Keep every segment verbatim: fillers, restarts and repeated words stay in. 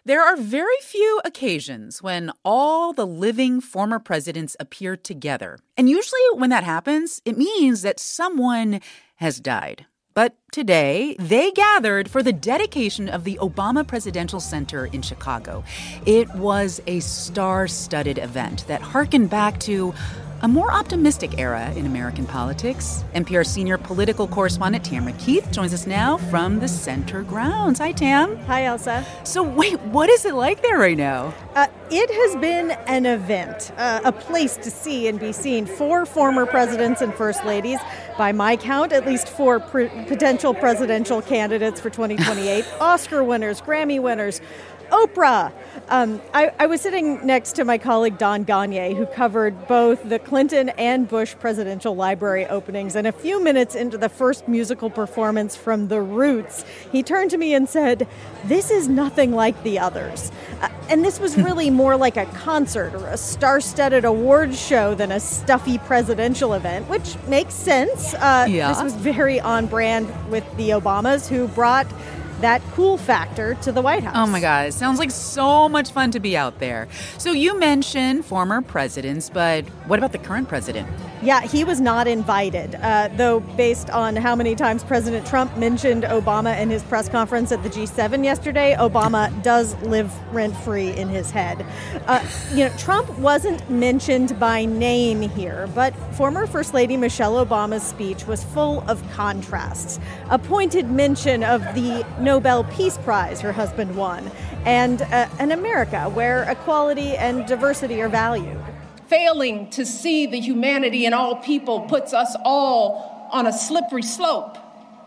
There are very few occasions when all the living former presidents appear together. And usually when that happens, it means that someone has died. But today, they gathered for the dedication of the Obama Presidential Center in Chicago. It was a star-studded event that harkened back to a more optimistic era in American politics. N P R senior political correspondent Tamara Keith joins us now from the center grounds. Hi, Tam. Hi, Elsa. So wait, what is it like there right now? Uh, it has been an event, uh, a place to see and be seen. Four former presidents and first ladies. By my count, at least four pre- potential presidential candidates for twenty twenty-eight. Oscar winners, Grammy winners, Oprah. Um, I, I was sitting next to my colleague Don Gagne, who covered both the Clinton and Bush presidential library openings. And a few minutes into the first musical performance from The Roots, he turned to me and said, "This is nothing like the others." Uh, and this was really more like a concert or a star-studded awards show than a stuffy presidential event, which makes sense. Uh, yeah. This was very on brand with the Obamas, who brought that cool factor to the White House. Oh my God, it sounds like so much fun to be out there. So you mentioned former presidents, but what about the current president? Yeah, he was not invited, uh, though based on how many times President Trump mentioned Obama in his press conference at the G seven yesterday, Obama does live rent-free in his head. Uh, you know, Trump wasn't mentioned by name here, but former First Lady Michelle Obama's speech was full of contrasts. A pointed mention of the Nobel Peace Prize her husband won, and uh, an America where equality and diversity are valued. Failing to see the humanity in all people puts us all on a slippery slope,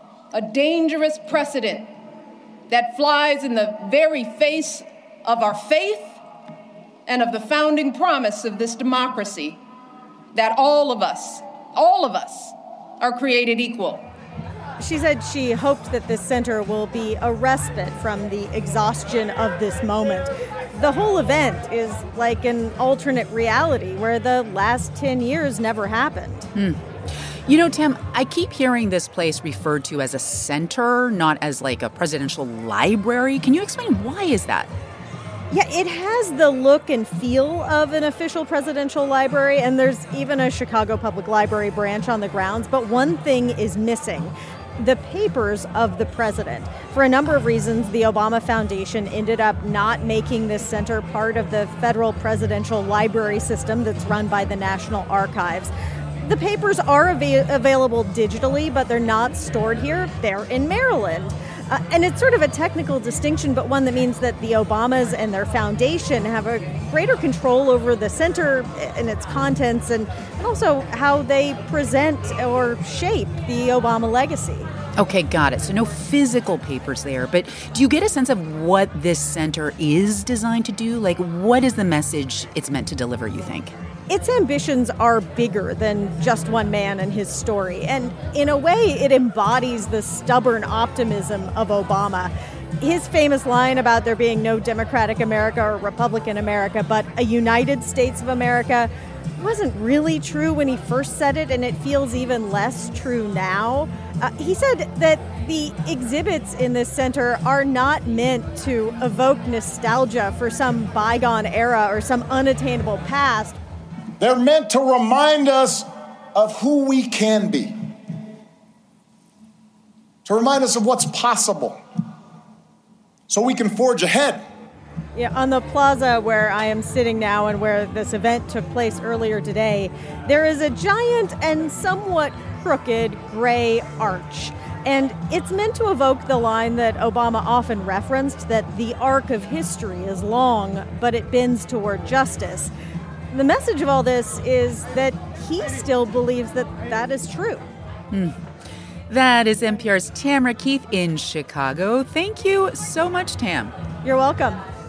a dangerous precedent that flies in the very face of our faith and of the founding promise of this democracy, that all of us, all of us, are created equal. She said she hoped that this center will be a respite from the exhaustion of this moment. The whole event is like an alternate reality where the last ten years never happened. Hmm. You know, Tam, I keep hearing this place referred to as a center, not as like a presidential library. Can you explain why is that? Yeah, it has the look and feel of an official presidential library, and there's even a Chicago Public Library branch on the grounds, but one thing is missing: the papers of the president. For a number of reasons, the Obama Foundation ended up not making this center part of the federal presidential library system that's run by the National Archives. The papers are av- available digitally, but they're not stored here. They're in Maryland. Uh, and it's sort of a technical distinction, but one that means that the Obamas and their foundation have a greater control over the center and its contents, and also how they present or shape the Obama legacy. Okay, got it. So no physical papers there, but do you get a sense of what this center is designed to do? Like, what is the message it's meant to deliver, you think? Its ambitions are bigger than just one man and his story, and in a way, it embodies the stubborn optimism of Obama. His famous line about there being no Democratic America or Republican America, but a United States of America, wasn't really true when he first said it, and it feels even less true now. Uh, he said that the exhibits in this center are not meant to evoke nostalgia for some bygone era or some unattainable past. They're meant to remind us of who we can be, to remind us of what's possible, so we can forge ahead. Yeah, on the plaza where I am sitting now and where this event took place earlier today, there is a giant and somewhat crooked gray arch. And it's meant to evoke the line that Obama often referenced, that the arc of history is long, but it bends toward justice. The message of all this is that he still believes that that is true. Mm. That is N P R's Tamara Keith in Chicago. Thank you so much, Tam. You're welcome.